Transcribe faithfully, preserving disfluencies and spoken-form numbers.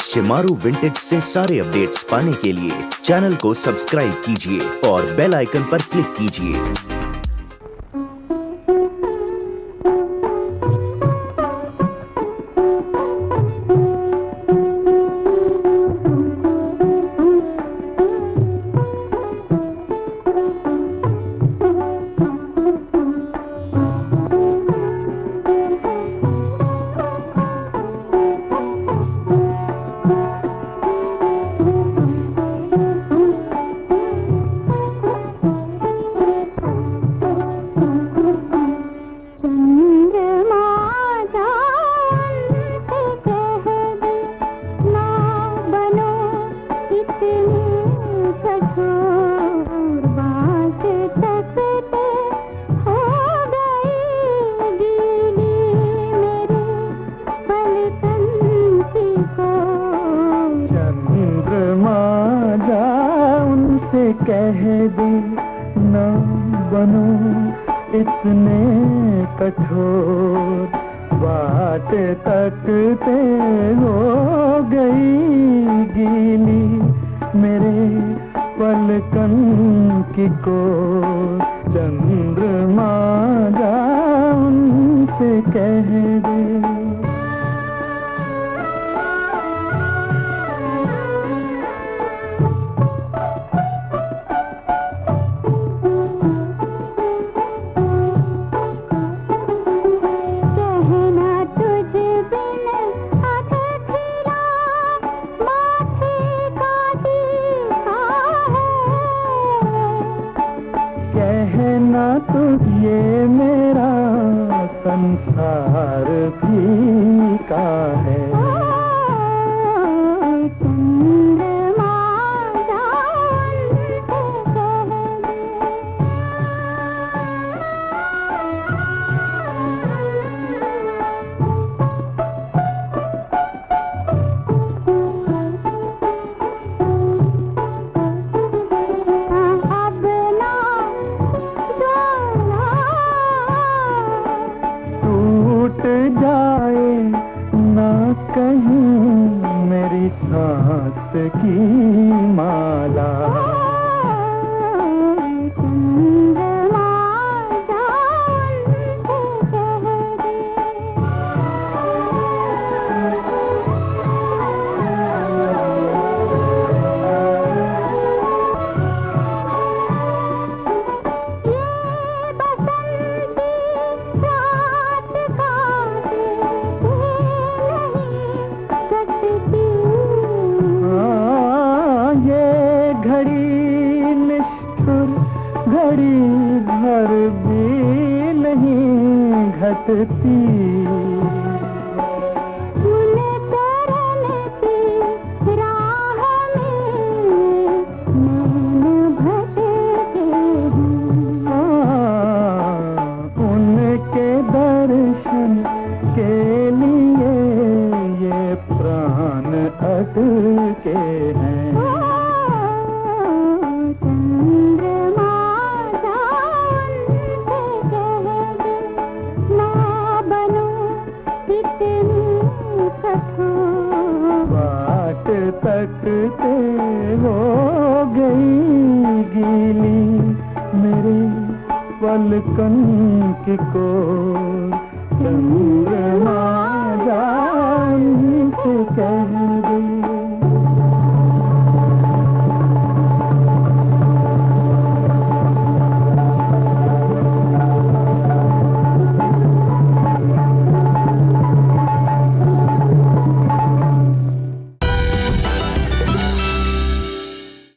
Shemaroo vintage से सारे updates पाने के लिए चैनल को सब्सक्राइब कीजिए और बेल आइकन पर क्लिक कीजिए। कह दे ना बनो इतने कठोर, बात तकते हो गई गीली मेरे पलकन की कोर। चंद्रमा जा उनसे कह दे। कहना तो ये मेरा संसार फीका है। जाए ना कहीं मेरी सांस की माला। घड़ी निष्ठुर घड़ी भर भी नहीं घटती। उनके दर्शन के लिए ये प्राण अटके हैं। बाट तकते हो गई गीली मेरे पलकन की कोर। चंद्रमा जान से कह